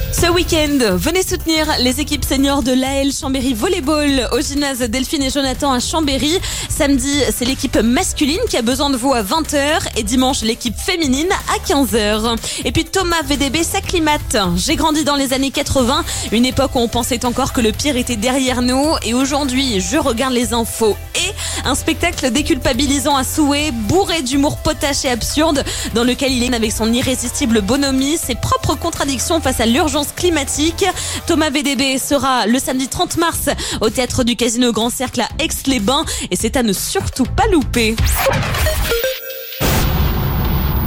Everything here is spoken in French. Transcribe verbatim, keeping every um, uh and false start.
Ce week-end, venez soutenir les équipes seniors de l'A L Chambéry Volleyball au gymnase Delphine et Jonathan à Chambéry. Samedi, c'est l'équipe masculine qui a besoin de vous à vingt heures et dimanche, l'équipe féminine à quinze heures. Et puis Thomas V D B s'acclimate. J'ai grandi dans les années quatre-vingts, une époque où on pensait encore que le pire était derrière nous. Et aujourd'hui, je regarde les infos et un spectacle déculpabilisant à souhait, bourré d'humour potache et absurde, dans lequel il est avec son irrésistible bonhomie, ses propres contradictions face à l'urgence climatique. Thomas V D B sera le samedi trente mars au théâtre du Casino Grand Cercle à Aix-les-Bains et c'est à ne surtout pas louper.